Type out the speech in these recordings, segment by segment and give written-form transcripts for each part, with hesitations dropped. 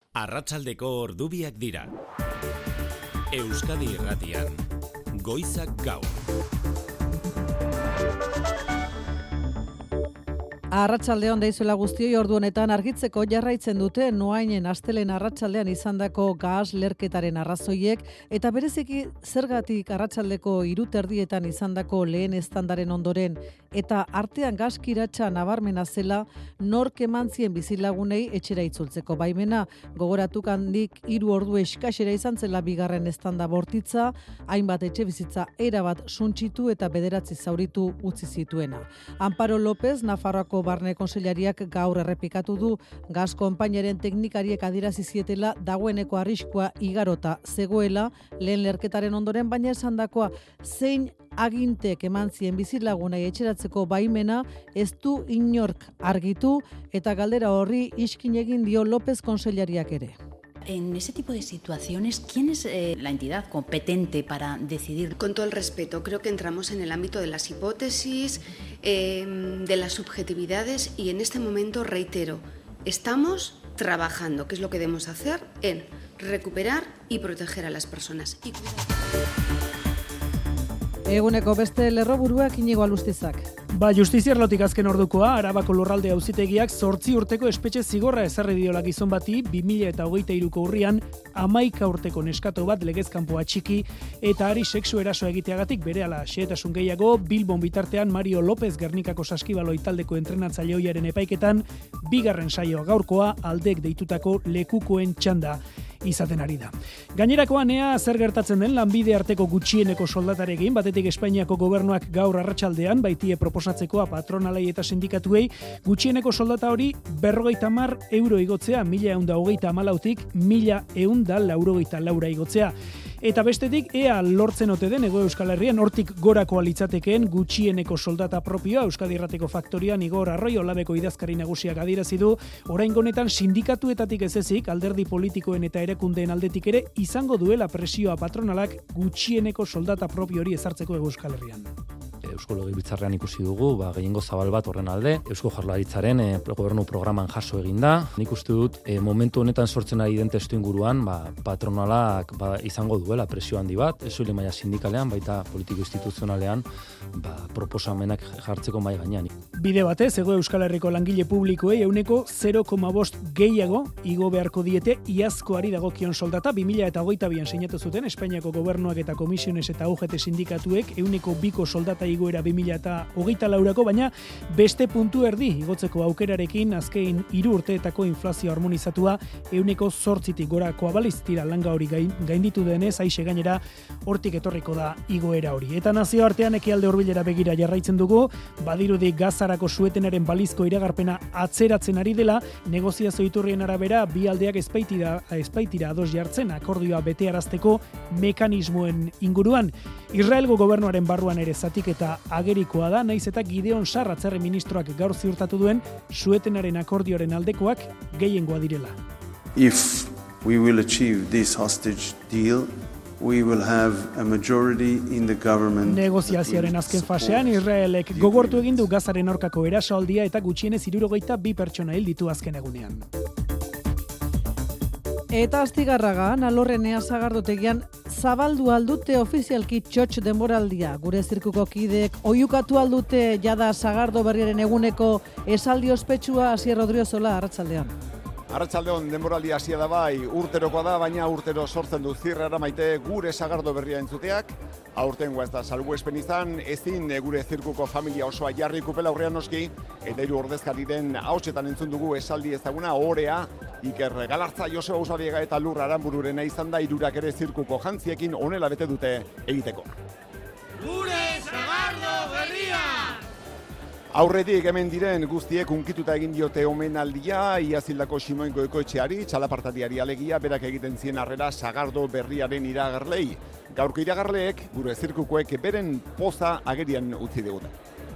Arratsaldeko ordubiak dira. Euskadi Irratian, Goizak Gaur. Arratsaldeon deizuela guztioi, ordu honetan argitzeko jarraitzen dute Noainen astelen arratsaldean izandako gas lerketaren arrazoiek eta bereziki zergatik arratsaldeko 3:30 izandako lehen eztandaren ondoren eta artean gaskiratsa nabarmena zela nork emantzien bizilagunei etxera itzultzeko baimena. Gogoratu handik 3 ordu eskasera izan zela bigarren eztanda bortitza, hainbat etxebizitza erabat suntsitu eta 9 zauritu utzi zituena. Amparo López, Nafarroako Barne Kontseilariak gaur errepikatu du gas konpainiaren teknikariek adierazi zietela dagoeneko arriskua igarota zegoela lehen lerketaren ondoren, baina esandakoa zein agintek eman zien bizilagunei etxeratzeko baimena ez du inork argitu eta galdera horri iskin egin dio López Kontseilariak ere. En ese tipo de situaciones, ¿quién es la entidad competente para decidir? Con todo el respeto, creo que entramos en el ámbito de las hipótesis, de las subjetividades y en este momento, reitero, estamos trabajando, que es lo que debemos hacer, en recuperar y proteger a las personas. Eguneko beste lerroburuak Inigo Alustizak. Justizia arlotik azken ordukoa, Arabako lurralde auzitegiak 8 urteko espetxe zigorra ezarri diola gizon bati 2023ko urrian 11 urteko neskato bat legez kanpo atxiki eta ari sexu eraso egiteagatik berehala xehetasun gehiago. Bilbon bitartean Mario López Gernikako saskibaloi taldeko entrenatzaile ohiaren epaiketan bigarren saioa gaurkoa aldek deitutako lekukoen txanda izaten ari da. Gainerakoan ea zer gertatzen den lanbide arteko gutxieneko soldatarekin, batetik Espainiako gobernuak gaur arratsaldean baitie proposatzeko patronalei eta sindikatuei gutxieneko soldata hori 50 euro igotzea, 1.134tik 1.184 igotzea. Eta bestetik, ea lortzen ote den Hego Euskal Herrian hortik gorakoa litzatekeen gutxieneko soldata propioa. Euskadi Irratiko Faktorian Igor Arroyo Labeko idazkari nagusiak adierazi du, oraingo honetan sindikatuetatik ez ezik, alderdi politikoen eta erakundeen aldetik ere izango duela presioa patronalak gutxieneko soldata propio hori ezartzeko Hego Euskal Herrian. Eusko Legebiltzarrean ikusi dugu, gehiengo zabal bat horren alde, Eusko Jaurlaritzaren gobernu programan jaso egin da. Nik uste dut, momentu honetan sortzen ari den testu inguruan, patronalak izango duela presio handi bat, ez soilik maila sindikalean, baita politiko instituzionalean, proposamenak jartzeko mahai gainean. Bide batez, Hego Euskal Herriko langile publikoei 0,5 gehiago igo beharko diete iazkoari dagokion soldata. 2022an sinatu zuten Espainiako gobernuak eta komisiones eta UGT sindikatuek 2ko soldata igoera 2024ko, baina beste puntu erdi igotzeko aukerarekin azken 3 urteetako inflazio harmonizatua 8tik gorakoa baliz tira langa hori gainditu denez, aixe gainera hortik etorriko da igoera hori. Eta nazioartean ekialde hurbilera begira jarraitzen dugu, badirudi gazarako suetenaren balizko iragarpena atzeratzen ari dela, negoziazio iturrien arabera bi aldeak ezpaitira ados jartzen akordioa betearazteko mekanismoen inguruan. Israelgo gobernuaren barruan ere zatik eta agerikoa da, naiz eta Gideon Sarr atzerri ministroak gaur ziurtatu duen suetenaren akordioaren aldekoak gehiengoa direla. If we will achieve this hostage deal, we will have a majority in the government. Negoziazioaren azken fasean Israelek gogortu egin du Gazaren aurkako erasoaldia eta gutxienez 62 pertsona hil ditu azken egunean. Eta Astigarragan, Alorrenea Sagardotegian zabaldu aldute ofizialki txotx denboraldia. Gure zirkuko kideek oiukatu aldute jada Sagardo berriaren eguneko esaldi ospetsua. Asier Rodriozola, arratsaldean. Arratsaldeon denboraldia hasia da bai, urterokoa da, baina urtero sortzen du zirrara maite gure Sagardo berria entzuteak. Aurtengoa ez da salbuespen izan, ezin gure zirkuko familia osoa jarri kupela aurrean noski, eta 3 ordezkariren ahotsetan entzun dugu esaldi ezaguna Orea, Iker Galartza, Joseba Usabiega eta Lur Aranbururena izan da, 3 ere zirkuko jantziekin honela bete dute egiteko. Gure Sagardo berria! Aurretik hemen diren guztiek unkituta egin diote omenaldia, iazildako Ximoen Goikoetxeari, txalapartariari alegia, berak egiten zien harrera Sagardo berriaren iragarlei. Gaurko iragarleek, gure zirkukoek beren poza agerian utzi digute.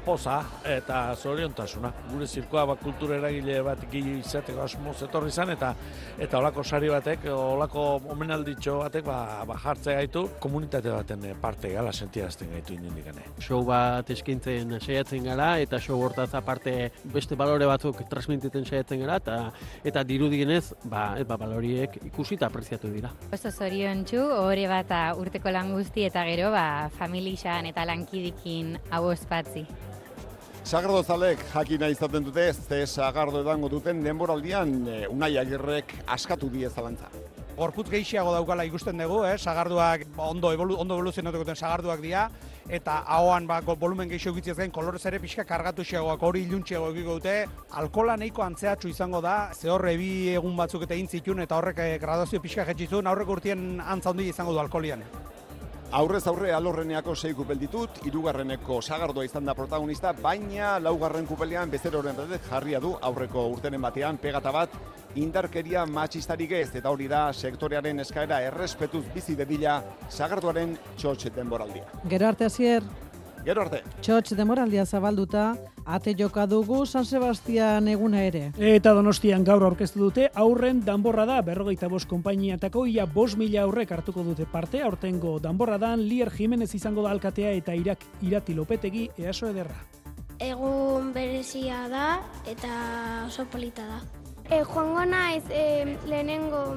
poza eta zoriontasuna. Gure zirkoa kultura eragile bat izateko asmoz etorri izan eta olako sari batek, olako omenalditxo batek jartzea gaitu komunitate baten parte gala sentiarazten gaitu indikane. Show bat eskintzen saiatzen gara eta show hortaz aparte beste balore batzuk transmititen saiatzen gara eta dirudienez baloriek ikusi eta apreziatu dira. Oso zoriontsu, hori bat urteko lan guzti eta gero familixan eta lankidikin hau ospatzi. Sagardozalek jakina izaten dute, ze sagardo edango duten denboraldian Unai Agirrek askatu die zalantza. Gorputz gehiago daukala ikusten dugu, sagarduak ondo evoluzionatu duten sagarduak dira, eta ahoan volumen gehiago egitziaz gain kolorez ere pixka kargatu xeagoak hori iluntxeago egiko dute. Alkola nahiko antzeatxu izango da, ze horre bi egun batzuk eta intzitun eta horrek gradazio pixka jetxizun, aurreko urtien antza handia izango du alkolian. Aurrez aurre alorreneako 6 kupel ditut, 3. sagardoa izan da protagonista, baina 4. kupelean bezeroren redet jarria du aurreko urtenen batean pegata bat indarkeria matxistarik ez, eta hori da sektorearen eskaera errespetuz bizi dedila sagardoaren txotx denboraldia. Gero arte hasier. Gero arte. Txotx denboraldia zabalduta, ate joka dugu San Sebastian eguna ere. Eta Donostian gaur aurkeztu dute aurren danborrada 45 konpainiatako ia 5.000 aurrek hartuko dute parte. Aurtengo danborradan Lier Jimenez izango da alkatea eta Irati Lopetegi EASO ederra. Egun berezia da eta oso polita da. Joango naiz lehenengo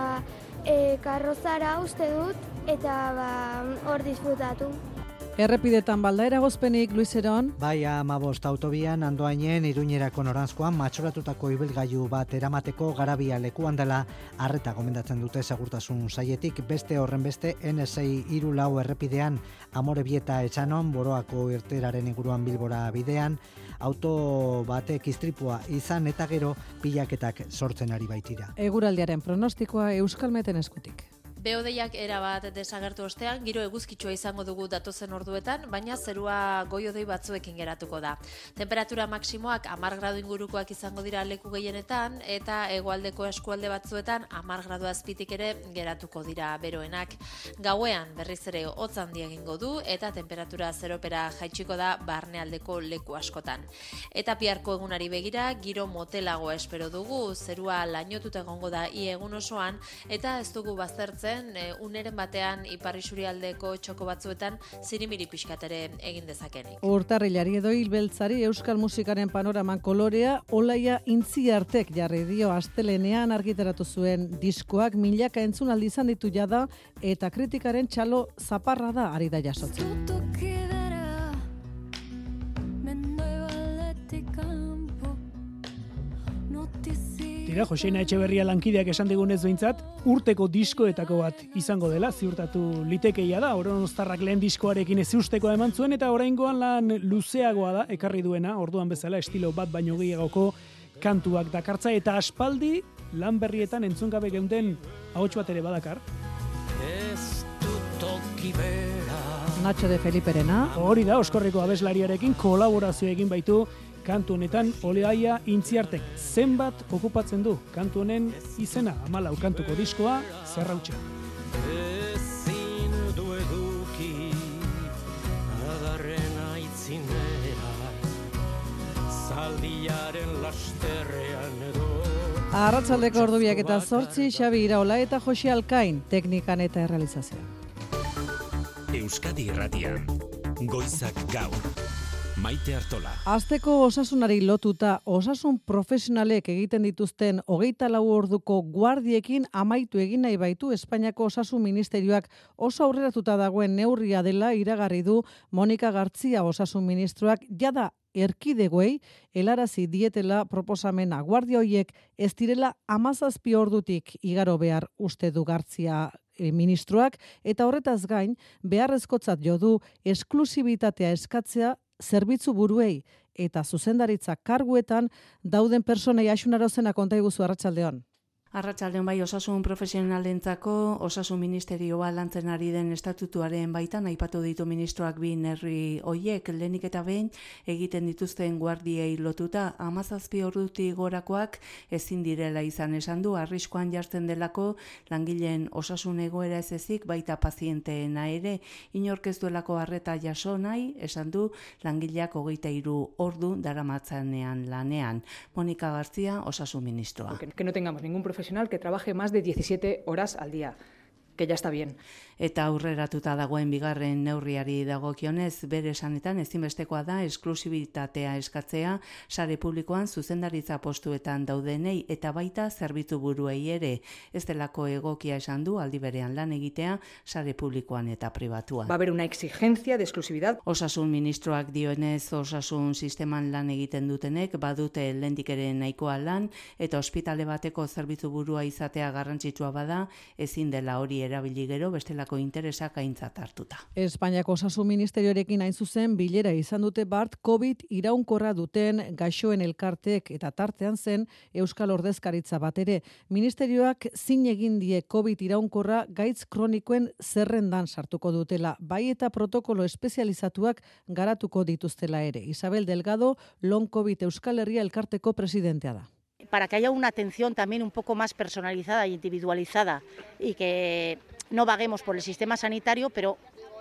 karrozara uste dut eta hor disfrutatu. Errepidetan baldaera gozpenik, Luis Eron. Bai, 15 autobian Andoainen Iruñerako noranzkoan matxoratutako ibilgailu bat eramateko garabia lekuan dela arreta gomendatzen dute segurtasun sailetik. Beste horren beste N6 34 errepidean Amorebieta Etxanon Boroako irteeraren inguruan Bilbora bidean auto batek istripua izan eta gero pilaketak sortzen ari baitira. Eguraldiaren pronostikoa Euskalmeten eskutik. Behodeiak erabat desagertu ostean, giro eguzkitsua izango dugu datozen orduetan, baina zerua goi-hodei batzuekin geratuko da. Temperatura maksimoak 10 gradu ingurukoak izango dira leku gehienetan, eta hegoaldeko eskualde batzuetan 10 gradu azpitik ere geratuko dira beroenak. Gauean berriz ere hotz handia egingo du, eta temperatura zeropera jaitsiko da barnealdeko leku askotan. Eta biharko egunari begira, giro motelagoa espero dugu, zerua lainotuta egongo da egun osoan, eta ez dugu baztertzen uneren batean ipar isurialdeko txoko batzuetan zirimiri pixkatere egin dezakenik. Urtarrilari edo hilbeltzari euskal musikaren panoraman kolorea Olaia Intziartek jarri dio astelenean argitaratu zuen diskoak milaka entzunaldi izan ditu jada eta kritikaren txalo zaparra da ari da jasotzen. Tira, Joseina Etxeberria lankideak esan digunez behintzat, urteko diskoetako bat izango dela, ziurtatu litekeia da, Oronoztarrak lehen diskoarekin ezustekoa eman zuen, eta oraingoan lan luzeagoa da, ekarri duena, orduan bezala estilo bat baino gehiagoko kantuak dakartza, eta aspaldi lan berrietan entzungabe geunden ahots bat ere badakar. Ez dut toki bera. Nacho de Feliperena. Hori da, Oskorriko abeslariarekin kolaborazio egin baitu, kantu honetan Olaia Intziartek zenbat okupatzen du kantu honen izena 14 kantuko diskoa Zerrautxa. Ezin du eduki adarren aitzinera zaldiaren lasterrean edo. Arratsaldeko ordubiak eta 8 Xabi Iraola eta Josi Alkain teknikan eta errealizazioa. Euskadi Irratian Goizak Gaur. Maite Artola. Asteko osasunari lotuta osasun profesionalek egiten dituzten 24 orduko guardiekin amaitu egin nahi baitu Espainiako Osasun Ministerioak oso aurreratuta dagoen neurria dela iragarri du Monika Gartzia Osasun Ministroak jada erkidegoei helarazi dietela proposamena guardia hoiek ez direla 17 ordutik igaro behar uste du Gartzia ministroak eta horretaz gain beharrezkotzat jo du esklusibitatea eskatzea zerbitzu buruei eta zuzendaritza karguetan dauden personei Axunarozena konta iguzu arratsaldeon. Arratsaldeon bai, osasun profesionalentzako osasun ministerioa lantzen ari den estatutuaren baitan aipatu ditu ministroak bi neurri hoiek, lehenik eta behin egiten dituzten guardiei lotuta 17 ordutik gorakoak ezin direla izan esan du, arriskuan jartzen delako langileen osasun egoera ez ezik baita pazienteena ere, inork ez duelako arreta jaso nahi, esan du langileak 23 ordu daramatzanean lanean. Monika García, osasun ministroa. Que no tengamos ningún profesional que trabaje más de 17 horas al día, que ya está bien. Eta aurreratuta dagoen bigarren neurriari dagokionez, bere esanetan ezinbestekoa da esklusibitatea eskatzea sare publikoan zuzendaritza postuetan daudenei eta baita zerbitzu buruei ere. Ez delako egokia esan du aldi berean lan egitea sare publikoan eta pribatuan. Va a haber una exigencia de exclusividad. Osasun ministroak dioenez osasun sisteman lan egiten dutenek badute lehendik ere nahikoa lan eta ospitale bateko zerbitzu burua izatea garrantzitsua bada ezin dela hori erabili gero bestelako interesak aintzat hartuta. Espainiako osasun ministerioarekin hain zuzen bilera izan dute bart COVID iraunkorra duten gaixoen elkarteek eta tartean zen Euskal Ordezkaritza bat ere. Ministerioak zin egin die COVID iraunkorra gaitz kronikoen zerrendan sartuko dutela, bai eta protokolo espezializatuak garatuko dituztela ere. Isabel Delgado, Long COVID Euskal Herria elkarteko presidentea da. Para que haya una atención también un poco más personalizada e individualizada y que no vaguemos por el sistema sanitario, pero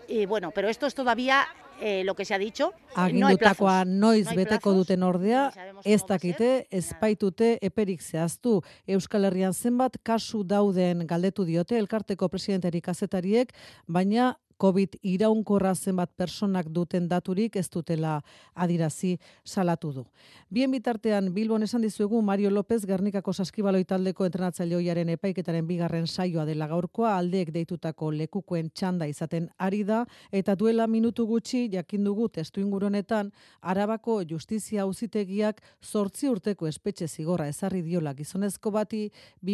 esto es todavía lo que se ha dicho. Agindutakoa noiz beteko duten ordea, ez dakite, ez baitute eperik zehaztu. Euskal Herrian zenbat kasu dauden galdetu diote elkarteko presidenteri kazetariek, baina COVID iraunkorra zenbat personak duten daturik ez dutela adirazi salatu du. Bien bitartean Bilbon esan dizuegu Mario López Gernikako Saskibaloi taldeko entrenatzaile ohiaren epaiketaren bigarren saioa dela gaurkoa, aldeek deitutako lekukoen txanda izaten ari da eta duela minutu gutxi jakin dugu testuinguru honetan Arabako Justizia Auzitegiak 8 urteko espetxe zigorra ezarri diola gizonezko bati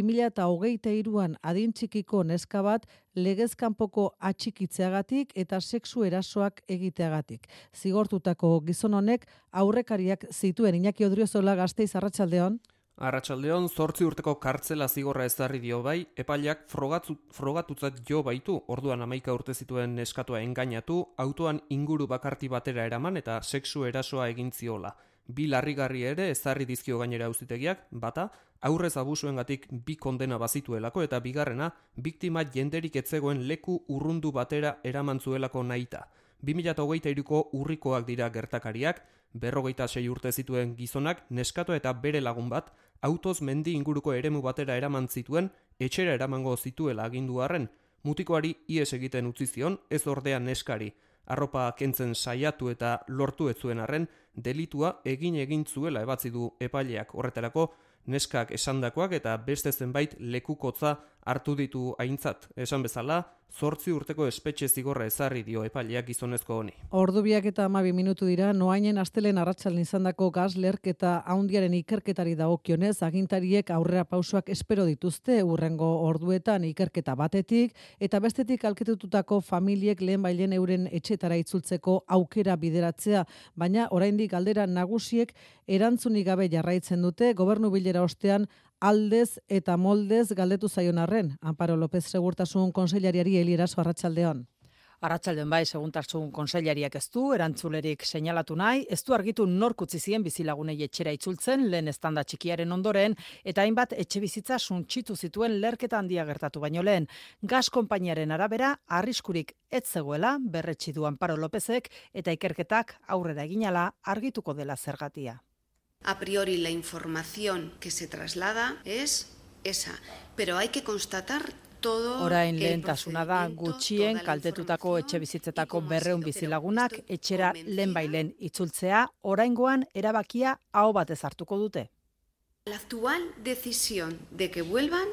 2023an adin txikiko neska bat legez kanpoko atxikitzeagatik eta sexu erasoak egiteagatik. Zigortutako gizon honek aurrekariak zituen. Iñaki Odriozola, Gasteiz, arratsaldeon. Arratsaldeon, 8 urteko kartzela zigorra ezarri dio bai, epaileak frogatutzat jo baitu, orduan 11 urte zituen neskatua engainatu, autoan inguru bakarti batera eraman eta sexu erasoa egin ziola. Bi larrigarri ere ezarri dizkio gainera auzitegiak, bata, aurrez abusuengatik 2 kondena bazituelako eta bigarrena, biktima jenderik etzegoen leku urrundu batera eraman zuelako nahita. 2023ko urrikoak dira gertakariak, 56 urte zituen gizonak, neskatua eta bere lagun bat, autoz mendi inguruko eremu batera eraman zituen, etxera eramango zituela agindu arren, mutikoari ihes egiten utzi zion, ez ordea neskari. Arropa kentzen saiatu eta lortu ez zuen arren, delitua egin zuela ebatzi du epaileak. Horretarako, neskak esandakoak eta beste zenbait lekukotza hartu ditu aintzat. Esan bezala, 8 urteko espetxe zigorra ezarri dio epaileak gizonezko honi. Ordubiak eta 12 minutu dira, noainen astelen arratsalden izandako gas lerketa haundiaren ikerketari dagokionez, agintariek aurrera pausoak espero dituzte urrengo orduetan ikerketa batetik, eta bestetik alketututako familiek lehenbailen euren etxetara itzultzeko aukera bideratzea, baina oraindik galdera nagusiek erantzunik gabe jarraitzen dute, gobernu bilera ostean aldez eta moldez galdetu zaion arren. Amparo López Segurtasun Kontseilariari Elieraso, arratsaldeon. Arratsaldeon bai, Segurtasun Kontseilariak ez du erantzulerik seinalatu nahi, ez du argitu nork utzi zien bizilagunei etxera itzultzen lehen eztanda txikiaren ondoren eta hainbat etxebizitza suntsitu zituen lerketa handia gertatu baino lehen. Gas konpainiaren arabera arriskurik ez zegoela berretsi du Amparo Lópezek eta ikerketak aurrera eginala argituko dela zergatia. A priori la información que se traslada es esa, pero hay que constatar todo. Orain lehentasuna da gutxien kaltetutako etxebizitzetako 200 bizilagunak etxera lehenbailen itzultzea, oraingoan erabakia aho batez hartuko dute. La actual decisión de que vuelvan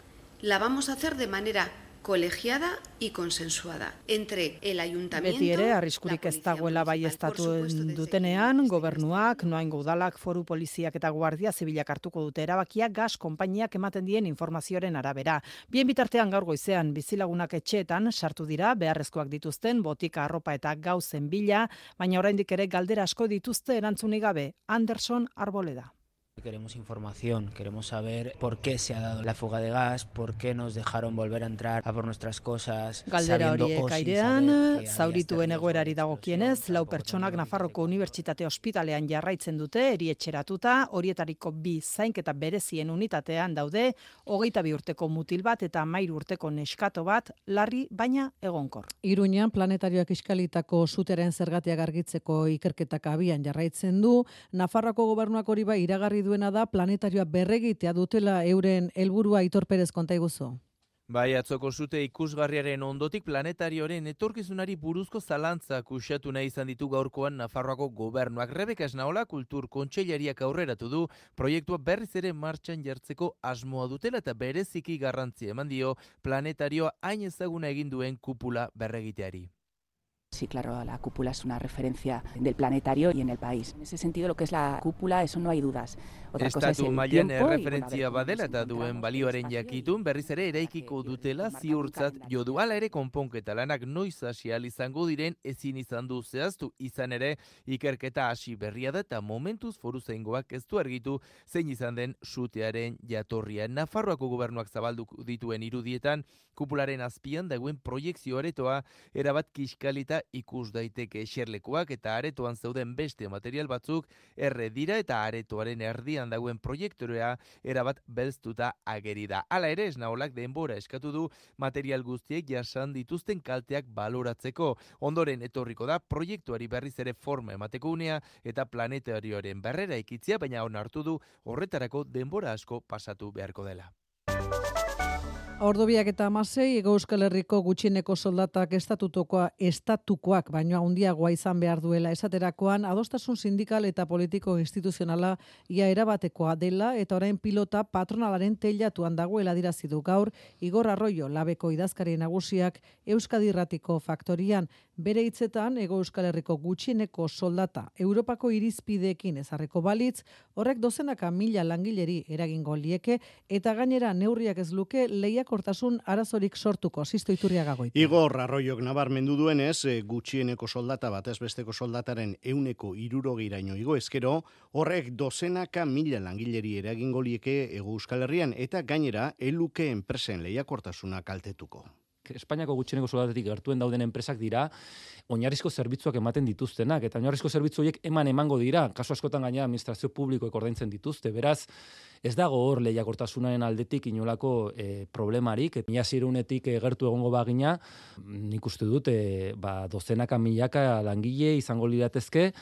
la vamos a hacer de manera colegiada y consensuada entre el ayuntamiento. Beti ere arriskurik ez dagoela baieztatu dutenean, gobernuak, noaingo udalak, foru poliziak eta guardia zibilak hartuko dute erabakia gas konpainiak ematen dien informazioaren arabera. Bien bitartean gaur goizean bizilagunak etxeetan sartu dira beharrezkoak dituzten botika, arropa eta gauzen bila, baina oraindik ere galdera asko dituzte erantzunik gabe. Anderson Arboleda. Queremos información, queremos saber por qué se ha dado la fuga de gas, por qué nos dejaron volver a entrar a por nuestras cosas. Galdera horiek airean, zaurituen egoerari dagokienez, 4 pertsonak Nafarroko Unibertsitate Ospitalean jarraitzen dute, erietxeratuta, horietariko 2 zainketa berezien unitatean daude, 22 urteko mutil bat eta 13 urteko neskato bat, larri baina egonkor. Iruñan planetarioak iskalitako suteren zergatiak argitzeko ikerketak abian jarraitzen du, Nafarroako gobernuak hori bai iragarri duena da planetarioa berregitea dutela euren helburua. Aitor Perez, konta iguzu. Bai, atzoko sute ikusgarriaren ondotik planetarioaren etorkizunari buruzko zalantzak usatu nahi izan ditu gaurkoan Nafarroako gobernuak. Rebeka Esnaola Kultur Kontseilariak aurreratu du proiektua berriz ere martxan jartzeko asmoa dutela eta bereziki garrantzia eman dio planetarioa hain ezaguna egin duen kupula berregiteari. Sí, claro, la cúpula es una referencia del planetario y en el país. En ese sentido, lo que es la cúpula, eso no hay dudas. Otra cosa es el mailan tiempo. erreferentzia badela eta duen balioaren jakitun berriz ere eraikiko dutela ziurtzat jo du. Hala ere konponketa lanak noiz hasi ahal izango diren ezin izan du zehaztu. Izan ere ikerketa hasi berria da eta momentuz foruzaingoak ez du argitu zein izan den sutearen jatorria. Nafarroako gobernuak zabaldu dituen irudietan kupularen azpian dagoen proiekzio aretoa erabat kiskalita ikus daiteke eserlekuak eta aretoan zeuden beste material batzuk erre dira eta aretoaren erdian dagoen proiektorea erabat belztuta ageri da. Hala ere Esnaolak denbora eskatu du material guztiek jasan dituzten kalteak baloratzeko. Ondoren etorriko da proiektuari berriz ere forma emateko unea eta planetarioaren berrera ikitzia, baina onartu du horretarako denbora asko pasatu beharko dela. Ordu 2:16, Hego Euskal Herriko gutxieneko soldatak estatukoak baino handiagoa izan behar duela esaterakoan, adostasun sindikal eta politiko instituzionala ia erabatekoa dela eta orain pilota patronalaren teilatuan dagoela adierazi du gaur Igor Arroyo, Labeko idazkari nagusiak Euskadi Irratiko Faktorian. Bere hitzetan, Hego Euskal Herriko gutxieneko soldata Europako irizpideekin ezarriko balitz, horrek dozenaka mila langileri eragingo lieke eta gainera neurriak ez luke lehiakortasun arazorik sortuko. Sisto Iturriaga Goiti. Igor Arroyok nabarmendu duenez, gutxieneko soldata batez besteko soldataren 160raino igo ezkero, horrek dozenaka mila langileri eragingo lieke Hego Euskal Herrian eta gainera eluke enpresen lehiakortasuna kaltetuko. Espainiako gutxieneko soldatetik gertuen dauden enpresak dira oinarrizko zerbitzuak ematen dituztenak eta oinarrizko zerbitzu horiek emango dira. Kasu askotan gainera administrazio publikoek ordaintzen dituzte. Beraz, ez dago hor lehiakortasunaren aldetik inolako problemarik. Mila zirunetik gertu egongo bagina, nik uste dut dozenaka milaka langile izango liratezke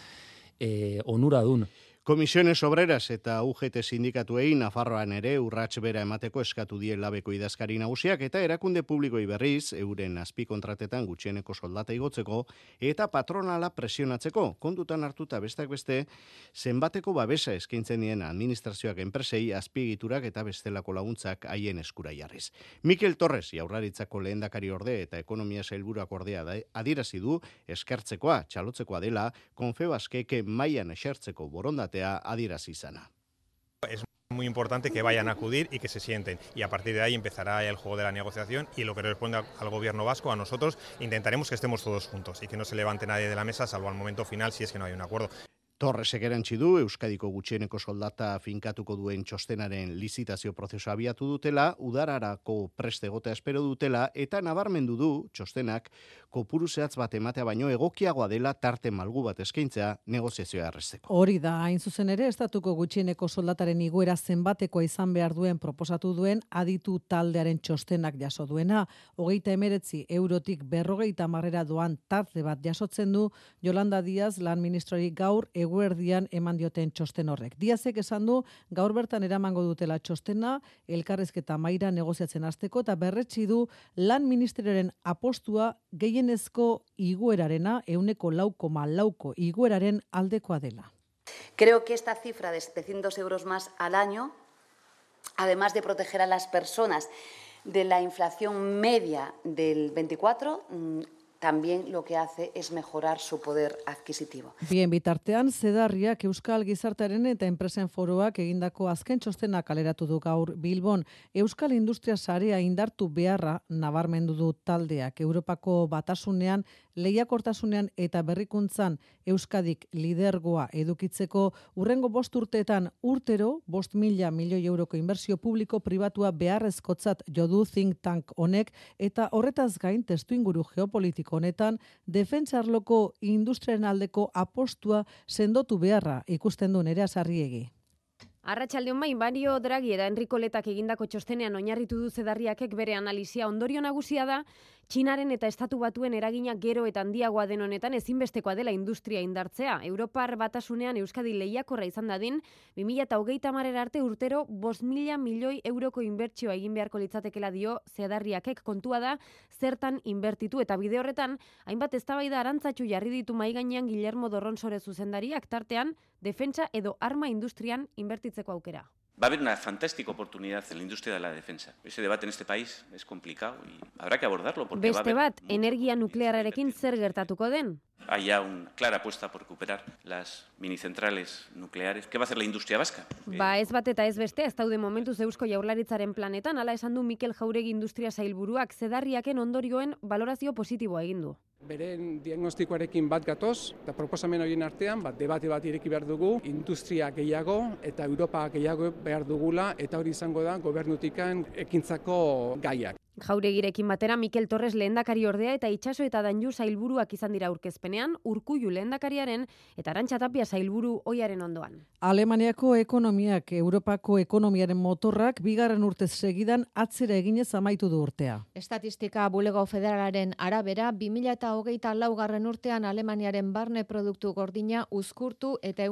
onuradun. Komisiones Obreras eta UGT sindikatuei Nafarroan ere urrats bera emateko eskatu die Labeko idazkari nagusiak eta erakunde publikoi berriz euren azpikontratetan gutxieneko soldata igotzeko eta patronala presionatzeko. Kontutan hartuta besteak beste zenbateko babesa eskaintzen dien administrazioak enpresei azpiegiturak eta bestelako laguntzak haien eskura jarriz. Mikel Torres, Jaurlaritzako lehendakari orde eta ekonomia sailburuak ordea adierazi du eskertzekoa, txalotzekoa dela Confebaskek mailan esertzeko borondatea adierazi izana. Es muy importante que vayan a acudir y que se sienten y a partir de ahí empezará el juego de la negociación y lo que responde al gobierno vasco, a nosotros intentaremos que estemos todos juntos y que no se levante nadie de la mesa salvo al momento final si es que no hay un acuerdo. Torresek erantsi du Euskadiko gutxieneko soldata finkatuko duen txostenaren lizitazio prozesua abiatu dutela, udararako prest egotea espero dutela eta nabarmendu du txostenak kopuru zehatz bat ematea baino egokiagoa dela tarte malgu bat eskaintzea negoziazioa errezteko. Hori da, hain zuzen ere, estatuko gutxieneko soldataren igoera zenbatekoa izan behar duen proposatu duen aditu taldearen txostenak jaso duena. 39 eurotik 50 doan tarte bat jasotzen du Yolanda Díaz lan ministroari gaur eguerdian eman dioten txosten horrek. Díazek esan du gaur bertan eramango dutela txostena, elkarrezketa maila negoziatzen hasteko eta berretsi du lan ministerioaren apostua gehienezko igoerarena 4,4 igoeraren aldekoa dela. Creo que esta cifra de 700 euros más al año, además de proteger a las personas de la inflación media del 24, también lo que hace es mejorar su poder adquisitivo. Bien bitartean, Zedarriak Euskal Gizartearen eta enpresen foroak egindako azken txostena kaleratu du gaur Bilbon. Euskal Industria Sarea indartu beharra nabarmendu du taldeak. Europako batasunean, lehiakortasunean eta berrikuntzan Euskadik lidergoa edukitzeko urrengo 5 urteetan urtero 5.000 milioi euroko inbertsio publiko pribatua beharrezkotzat jodu think tank honek eta horretaz gain testuinguru geopolitiko honetan defentsa arloko industriaren aldeko apostua sendotu beharra ikusten du Nerea Sarriegi. Arratsaldeon bai, Mario Draghi eta Enrico Letak egindako txostenean oinarritu du Zedarriakek bere analisia. Ondorio nagusia da Txinaren eta Estatu Batuen eragina gero eta handiagoa den honetan ezinbestekoa dela industria indartzea. Europar batasunean Euskadi lehiakorra izan dadin, 2030 arte urtero 5.000 milioi euroko inbertsioa egin beharko litzatekela dio Zedarriakek. Kontua da zertan inbertitu eta bide horretan hainbat eztabaida arantzatsu jarri ditu mahai gainean Guillermo Dorronsore zuzendariak, tartean defentsa edo arma industrian inbertitzeko aukera. Va a haber una fantástica oportunidad en la industria de la defensa. Ese debate en este país es complicado y habrá que abordarlo. Beste bat, energia nuklearrarekin zer gertatuko den? Hay ya una clara apuesta por recuperar las minicentrales nucleares. ¿Qué va a hacer la industria vasca? Ez bat eta ez beste, ez daude momentuz Eusko Jaurlaritzaren planetan, hala esan du Mikel Jauregi industria sailburuak. Zedarriaken ondorioen valorazio positiboa egin du. Beren diagnostikoarekin bat gatoz, eta proposamen horien artean, debate bat ireki behar dugu, industria gehiago eta Europa gehiago behar dugula, eta hori izango da gobernutikan ekintzako gaiak. Jauregirekin batera Mikel Torres lehendakari ordea eta Itxaso eta Danju sailburuak izan dira aurkezpenean, Urkullu lehendakariaren eta Arantxa Tapia sailburu ohiaren ondoan. Alemaniako ekonomiak, Europako ekonomiaren motorrak, 2. urtez segidan atzera eginez amaitu du urtea. Estatistika Bulego Federalaren arabera, 2024 urtean Alemaniaren barne produktu gordina uzkurtu eta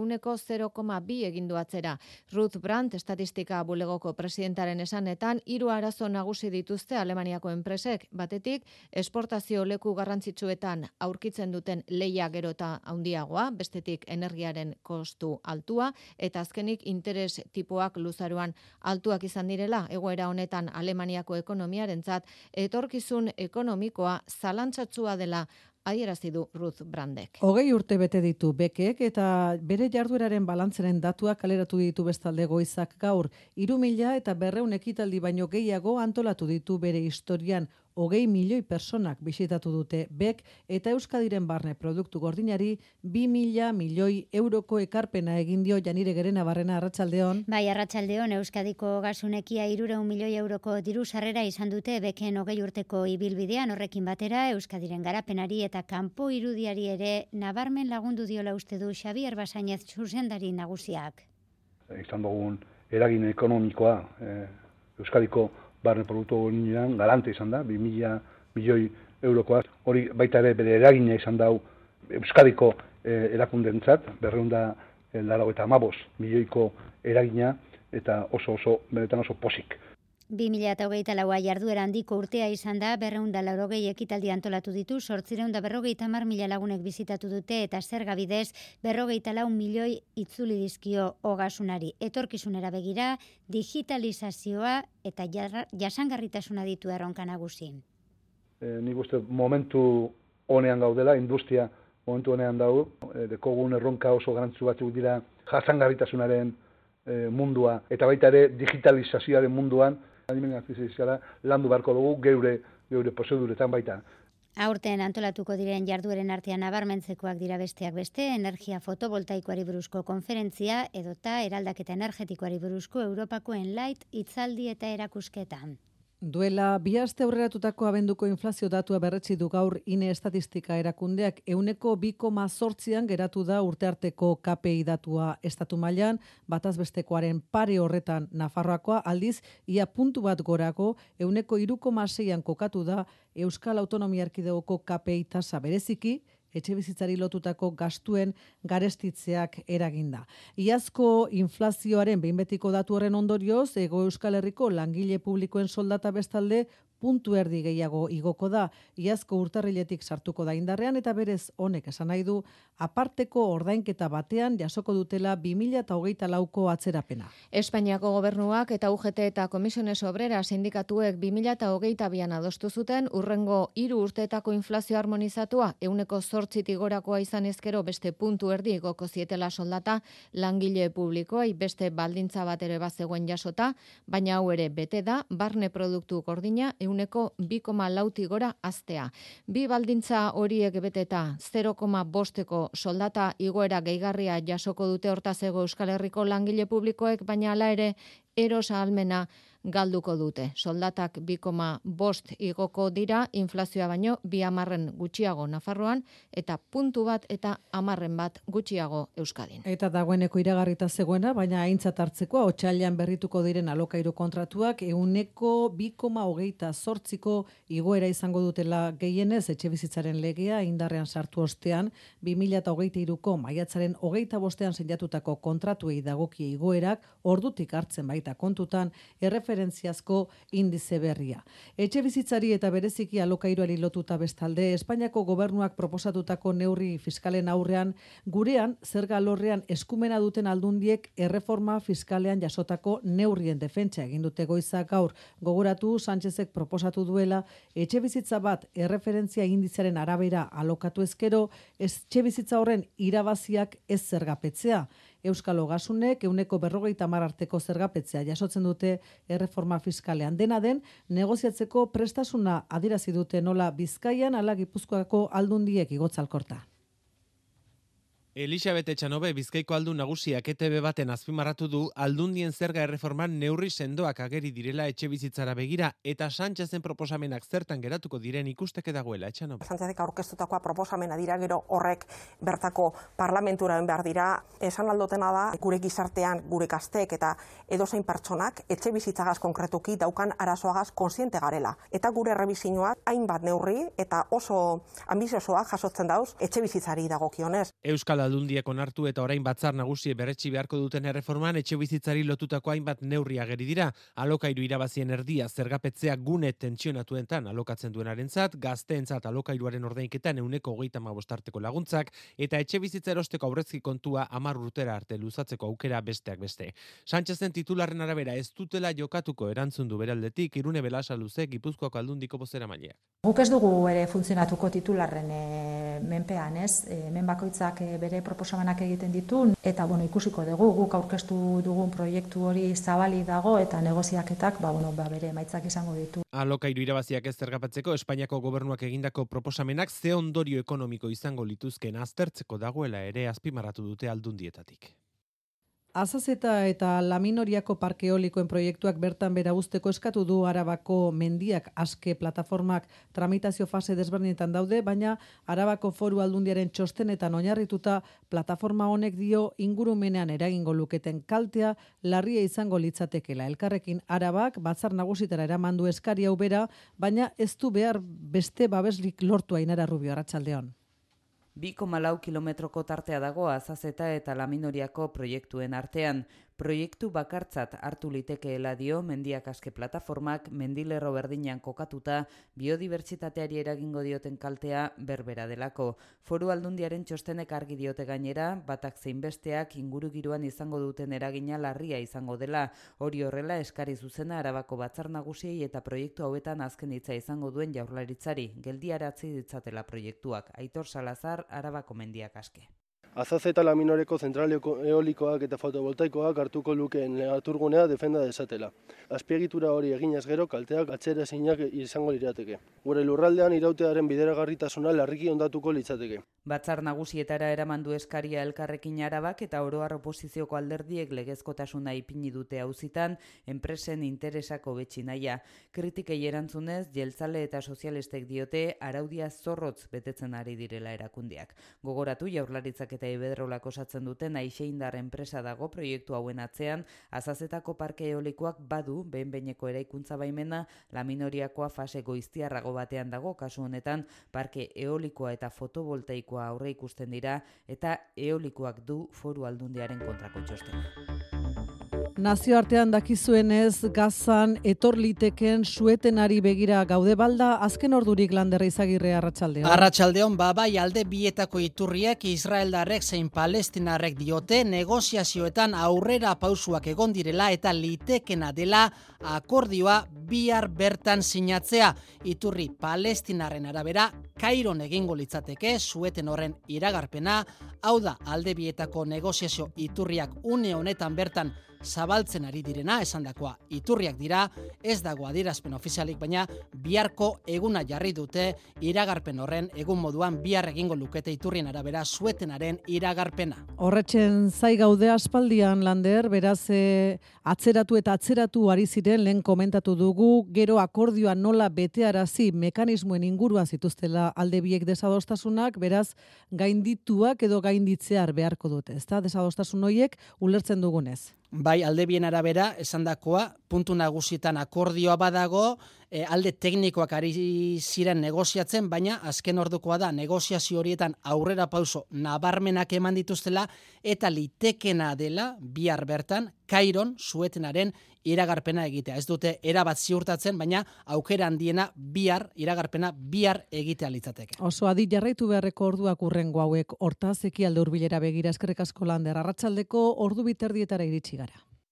0,2 egin du atzera. Ruth Brandt, Estatistika Bulegoko presidentaren esanetan, 3 arazo nagusi dituzte Alemaniako enpresek, batetik, esportazio leku garrantzitsuetan aurkitzen duten lehia gero eta handiagoa, bestetik energiaren kostu altua, eta azkenik interes tipoak luzaroan altuak izan direla, egoera honetan Alemaniako ekonomiarentzat, etorkizun ekonomikoa zalantzatsua dela adierazi du Ruth Brandek. 20 urte bete ditu Bekek eta bere jardueraren balantzaren datuak kaleratu ditu bestalde Goizak gaur. 3.200 ekitaldi baino gehiago antolatu ditu bere historian. 20 milioi personak bisitatu dute Bek eta Euskadiren barne produktu gordinari 2.000 milioi euroko ekarpena egin dio Janire Gerenabarrena. Arratsaldeon. Bai, arratsaldeon, Euskadiko gasunekia 300 milioi euroko diru sarrera izan dute Beken 20 urteko ibilbidean. Horrekin batera Euskadiren garapenari eta kanpo irudiari ere nabarmen lagundu diola uste du Xabier Basainez zuzendari nagusiak. Izan dugun eragin ekonomikoa Euskadiko barne produktu gordinaren galante izan da, 2.000 milioi eurokoa. Hori baita ere bere eragina izan dau Euskadiko erakundentzat, 285 milioiko eragina eta benetan oso posik. 2024 jarduera handiko urtea izan da, 280 ekitaldi antolatu ditu, 850.000 lagunek bizitatu dute eta zerga bidez 54 milioi itzuli dizkio ogasunari. Etorkizunera begira, digitalizazioa eta jasangarritasuna ditu erronka nagusi. Nik uste momentu honean gaudela, industria momentu honean dago, dekogun erronka oso garantzu batzuk dira jasangarritasunaren mundua eta baita ere digitalizazioaren munduan adimen artifiziala landu beharko dugu geure prozeduretan baita. Aurten antolatuko diren jardueren artean nabarmentzekoak dira besteak beste, energia fotovoltaikoari buruzko konferentzia edota eraldaketa energetikoari buruzko Europako Enlight hitzaldi eta erakusketan. Duela 2 aste aurreratutako abenduko inflazio datua berretsi du gaur INE estatistika erakundeak 2,8an geratu da urtearteko KPI datua estatu mailan, bataz bestekoaren pare horretan Nafarroakoa, aldiz ia puntu bat gorako 3,6an kokatu da Euskal Autonomia Erkidegoko KPI tasa, bereziki etxebizitzari lotutako gastuen garestitzeak eraginda. Iazko inflazioaren behin betiko datu horren ondorioz, Hego Euskal Herriko langile publikoen soldata bestalde puntu erdi gehiago igoko da, iazko urtarriletik sartuko da indarrean eta berez honek esan nahi du aparteko ordainketa batean jasoko dutela 2024ko atzerapena. Espainiako gobernuak eta UGT eta Komisiones Obrera sindikatuek 2022an adostu zuten urrengo 3 urteetako inflazio harmonizatua 8% igorakoa izan ezkero beste puntu erdi igoko zietela soldata langile publikoei beste baldintza bat ere bazegoen jasota, baina hau ere bete da barne produktu gordina 2,4 gora aztea. Bi baldintza horiek beteta 0,5ko soldata igoera gehigarria jasoko dute hortazego Euskal Herriko langile publikoek, baina hala ere eros ahalmena galduko dute. Soldatak 2,5 igoko dira, inflazioa baino 2% gutxiago Nafarroan eta puntu bat eta 10% gutxiago Euskadin. Eta dagoeneko iragarrita zegoena, baina aintzat hartzekoa otsailean berrituko diren alokairu kontratuak 2,28ko igoera izango dutela gehienez etxebizitzaren legea indarrean sartu ostean 2023ko maiatzaren 25ean sinatutako kontratuei dagokie igoerak ordutik hartzen baita kontutan erreferentziazko indize berria. Etxebizitzari eta bereziki alokairuari lotuta bestalde, Espainiako gobernuak proposatutako neurri fiskalen aurrean, gurean zerga alorrean eskumena duten aldundiek erreforma fiskalean jasotako neurrien defentsa egin dute goizak gaur. Gogoratu Sánchezek proposatu duela etxebizitza bat erreferentzia indizearen arabera alokatu ezkero, etxebizitza horren irabaziak ez zergapetzea. Euskal Ogasunek 40% arteko zergapetzea jasotzen dute erreforma fiskalean. Dena den, negoziatzeko prestasuna adierazi dute nola Bizkaian ala Gipuzkoako aldundiek igotzalkorta. Elisabet Etxanobe Bizkaiko aldun nagusiak ETB baten azpimarratu du aldundien zerga erreforman neurri sendoak ageri direla etxebizitzara begira eta Sánchezen proposamenak zertan geratuko diren ikusteke dagoela. Etxanobe. Sánchezek aurkeztutakoa proposamena dira, gero horrek bertako parlamentura behar dira. Esan aldotena da gure gizartean gure gazteek eta edozein pertsonak etxebizitzagaz konkretuki daukan arazoagaz kontziente garela. Eta gure errebisioak hainbat neurri eta oso ambiziosoak jasotzen dauz etxebizitzari dagokionez. Euskal Aldundiek onartu eta orain batzar nagusie berretsi beharko duten erreforman etxebizitzari lotutako hainbat neurri ageri dira. Alokairu irabazien erdia zergapetzea gune tentsionatuetan alokatzen duenarentzat, gazteentzat alokairuaren ordainketan 135 arteko laguntzak eta etxebizitza erosteko aurrezki kontua 10 urtera arte luzatzeko aukera besteak beste. Sánchezen titularren arabera ez dutela jokatuko erantzun du beraldetik Irune Belasaluze Gipuzkoako Aldundiko bozeramaileak. Guk ez dugu ere funtzionatuko titularren menpean, ez? Hemen bakoitzak bere proposamenak egiten ditu eta ikusiko dugu guk aurkeztu dugun proiektu hori zabali dago eta negoziaketak bere emaitzak izango ditu. Alokairu irabaziak ez zergapatzeko Espainiako gobernuak egindako proposamenak ze ondorio ekonomiko izango lituzken aztertzeko dagoela ere azpimarratu dute aldundietatik. Azazeta eta Laminoriako parke eolikoen proiektuak bertan bera uzteko eskatu du Arabako mendiak aske plataformak tramitazio fase desberdinetan daude, baina Arabako Foru Aldundiaren txostenetan oinarrituta plataforma honek dio ingurumenean eragingo luketen kaltea larria izango litzatekela. Elkarrekin Arabak batzar nagusitara eraman du eskari hau bera, baina ez du behar beste babeslik lortu Ainara Rubio. Arratsaldeon. 2,4 kilometroko tartea dago Azazeta eta Laminoriako proiektuen artean. Proiektu bakartzat hartu litekeela dio mendiak aske plataformak mendilerro berdinean kokatuta biodibertsitateari eragingo dioten kaltea berbera delako. Foru Aldundiaren txostenek argi diote gainera, batak zein besteak ingurugiroan izango duten eragina larria izango dela. Hori horrela eskari zuzena Arabako batzar nagusiei eta proiektu hauetan azken hitza izango duen Jaurlaritzari, geldiaratzi ditzatela proiektuak. Aitor Salazar, Arabako mendiak aske. Azazeta Laminoreko zentral eolikoak eta fotovoltaikoak hartuko lukeen naturgunea defenda dezatela. Azpiegitura hori eginez gero kalteak atzeraezinak izango lirateke. Gure lurraldean irautearen bideragarritasuna larriki ondatuko litzateke. Batzar nagusietara eraman du eskaria Elkarrekin Arabak eta oro har oposizioko alderdiek legezkotasuna ipini dute auzitan enpresen interesako betxi nahia. Kritikei erantzunez, jeltzale eta sozialistek diote araudia zorrotz betetzen ari direla erakundeak. Gogoratu Jaurlaritzak eta Iberdrolak osatzen duten Aixeindar enpresa dago proiektu hauen atzean. Azazetako parke eolikoak badu behin-behineko eraikuntza baimena, Laminoriakoa fase goiztiarrago batean dago, kasu honetan parke eolikoa eta fotovoltaikoa aurre ikusten dira eta eolikoak du Foru Aldundiaren kontrako txostena. Nazioartean dakizuenez, Gazan etorliteken suetenari begira gaude balda, azken ordurik Lander Izagirre arratsaldeon. Arratsaldeon bai alde bietako iturriek Israeldarrek zein Palestinarrek diote negoziazioetan aurrera pausuak egon direla eta litekena dela akordioa bihar bertan sinatzea. Iturri Palestinarren arabera Kairon egingo litzateke sueten horren iragarpena, hau da alde bietako negoziazio iturriak une honetan bertan zabaltzen ari direna, esandakoa iturriak dira, ez dago adierazpen ofizialik, baina biharko eguna jarri dute iragarpen horren egun moduan bihar egingo lukete iturrien arabera suetenaren iragarpena. Horretzen zai gaude aspaldian, Lander, beraz atzeratu eta atzeratu ari ziren lehen komentatu dugu, gero akordioa nola betearazi mekanismoen inguruan zituztela alde biek desadostasunak, beraz gaindituak edo gainditzear beharko dute, ezta desadostasun horiek ulertzen dugunez. Bai, alde bien arabera, esandakoa, puntu nagusietan akordioa badago, alde teknikoak ari ziren negoziatzen, baina azken ordukoa da negoziazio horietan aurrera pauso nabarmenak eman dituztela eta litekena dela bihar bertan Kairon suetenaren iragarpena egitea. Ez dute erabat ziurtatzen, baina aukera handiena bihar, iragarpena bihar egitea litzateke. Oso adi jarraitu beharreko orduak urrengo hauek, hortaz ekialde hurbilera begira, eskerrik asko Lander, arratsaldeko ordu biterdietara iritsi gara.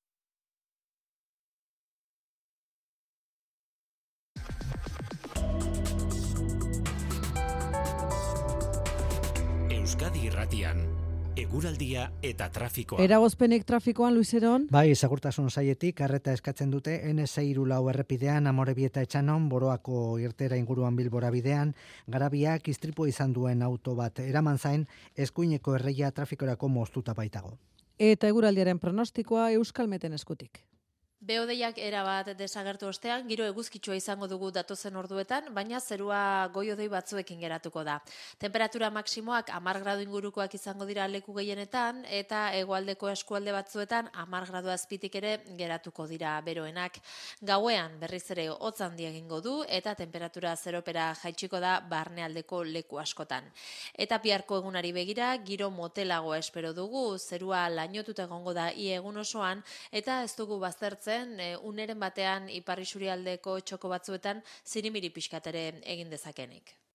Euskadi Irratian, eguraldia eta trafikoa. Eragozpenik trafikoan, Luiseron? Bai, segurtasun saietik arreta eskatzen dute N634 errepidean, Amorebieta Etxanon, Boroako irtera inguruan Bilbora bidean, garabiak istripu izan duen auto bat eraman zain, eskuineko erreia trafikorako moztuta baitago. Eta eguraldiaren pronostikoa Euskalmeten eskutik. Behodeiak erabat desagertu ostean, giro eguzkitsua izango dugu datozen orduetan, baina zerua goi-hodei batzuekin geratuko da. Temperatura maksimoak 10 gradu ingurukoak izango dira leku gehienetan, eta hegoaldeko eskualde batzuetan 10 gradu azpitik ere geratuko dira beroenak. Gauean berriz ere hotz handia egingo du, eta temperatura zeropera jaitsiko da barnealdeko leku askotan. Eta biharko egunari begira, giro motelagoa espero dugu, zerua lainotuta egongo da ia egun osoan, eta ez dugu baztertzen uneren batean ipar isurialdeko txoko batzuetan zirimiri pixkat ere egin dezakenik.